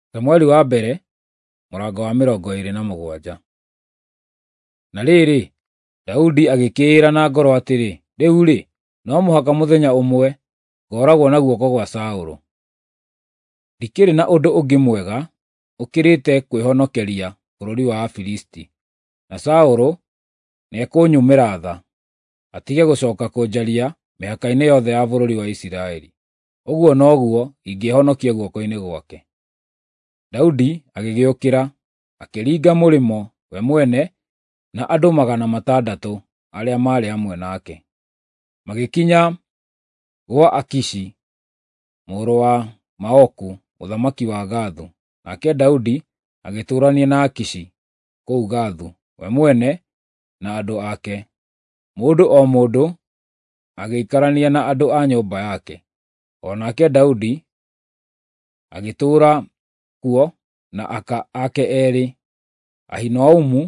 Samũeli wa mbere, mũrango wa 27. Na rĩrĩ, Daudi agĩkĩĩra na ngoro atĩrĩ, rĩu-rĩ, no mũhaka mũthenya ũmwe ngoragwo na guoko gwa Saũlũ. Ndikĩrĩ na ũndũ ũngĩ mwega ũkĩrĩte kwĩhonokeria bũrũri wa Afilisti, na Saũlũ nĩekũnyumĩra tha, atige gũcooka kũnjaria mĩhaka-inĩ yothe ya bũrũri wa Isiraeli. Ũguo noguo ingĩhonokia guoko-inĩ gwake. Daudi agĩgĩũkĩra, akĩringa mũrĩmo we mwene na andũ 600 arĩa maarĩ hamwe nake. Magĩkinya gwa Akishi, mũrũ wa Maoku, mũthamaki wa Gathu, nake Daudi agĩtũũrania na Akishi kũu Gathu, we mwene na andũ ake, mũndũ o mũndũ agĩikarania na andũ a nyũmba yake. O nake Daudi agĩtũũra kuo na aka ake eerĩ, Ahinoamu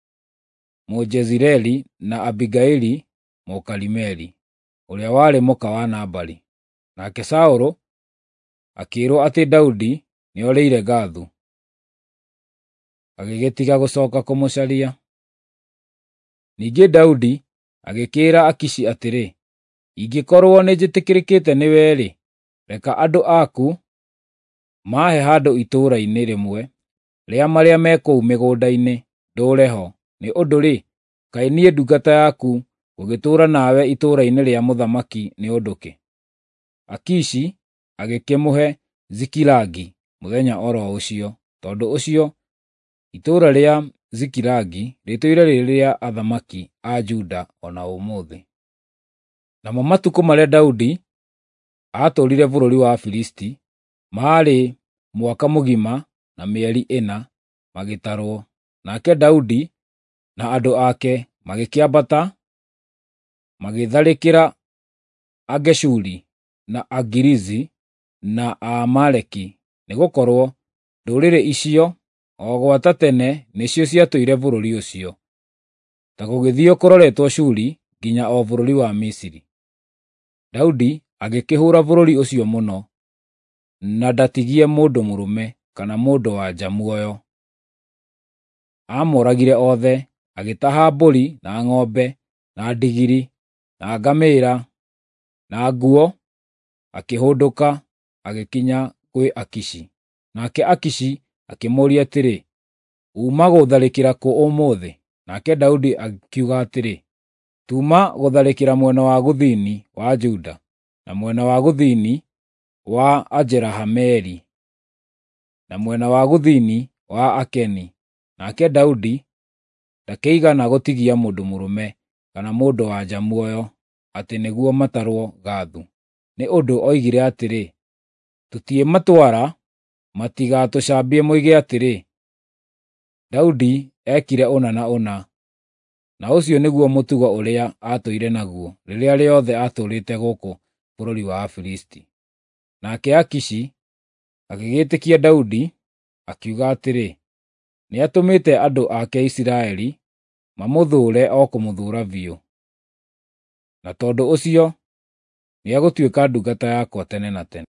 Mũjezireeli na Abigaili Mũkarimeli, ũrĩa warĩ mũka wa Nabali. Nake Saũlũ akĩĩrwo atĩ Daudi nĩorĩire Gathu, agĩgĩtiga gũcooka kũmũcaria. Ningĩ Daudi agĩkĩĩra Akishi atĩrĩ, ingĩkorwo nĩnjĩtĩkĩrĩkĩte nĩwe-rĩ, reka andũ aku maahe handũ itũũra-inĩ rĩmwe rĩa marĩa me kũu mĩgũnda-inĩ, ndũũre ho. Nĩ ũndũ-rĩ, kaĩ niĩ ndungata yaku gũgĩtũũra nawe itũũra-inĩ rĩa mũthamaki nĩ ũndũ kĩ? Akishi agĩkĩmũhe Zikilagi mũthenya o ro ũcio. Tondũ ũcio, itũũra rĩa Zikilagi rĩtũire rĩrĩ rĩa athamaki a Juda o na ũmũthĩ. Namo matukũ marĩa Daudi aatũũrire bũrũri wa Afilisti maarĩ mwaka mũgima na mĩeri 4 magĩtarwo. Nake Daudi na andũ ake magĩkĩambata magĩtharĩkĩra Ageshuri na Agirizi na Aamaleki, nĩgũkorwo ndũrĩrĩ icio o gwata tene nĩcio ciatũire bũrũri ũcio, ta gũgĩthiĩ kũroretwo Shuri nginya o bũrũri wa Misiri. Daudi agĩkĩhũũra bũrũri ũcio mũno, na ndatigie mũndũ mũrũme kana mũndũ-wa-nja muoyo. Aamoragire othe, agĩtaha mbũri na ng'ombe na ndigiri na ngamĩĩra na nguo, akĩhũndũka agĩkinya kwĩ Akishi. Nake Akishi akĩmũũria atĩrĩ, uuma gũtharĩkĩra kũ ũmũthĩ? Nake Daudi akiuga atĩrĩ, tuuma gũtharĩkĩra mwena wa gũthini wa Juda na mwena wa gũthini wa Ajerahameeli na mwena wa gũthini wa Akeni. Nake Daudi ndakĩigana gũtigia mũndũ mũrũme kana mũndũ-wa-nja muoyo atĩ nĩguo matarwo Gathu, nĩ ũndũ oigire atĩrĩ, tũtiĩmatwara matigatũcambie moige atĩrĩ, Daudi ekire ũna na ũna. Na ũcio nĩguo mũtugo ũrĩa aatũire naguo rĩrĩa rĩothe aatũũrĩte gũkũ bũrũri wa Afilisti. Nake Akishi agĩgĩtĩkia Daudi, akiuga atĩrĩ, nĩatũmĩte andũ ake Isiraeli mamũthũũre o kũmũthũũra biũ, na tondũ ũcio nĩegũtuĩka ndungata yakwa tene na tene.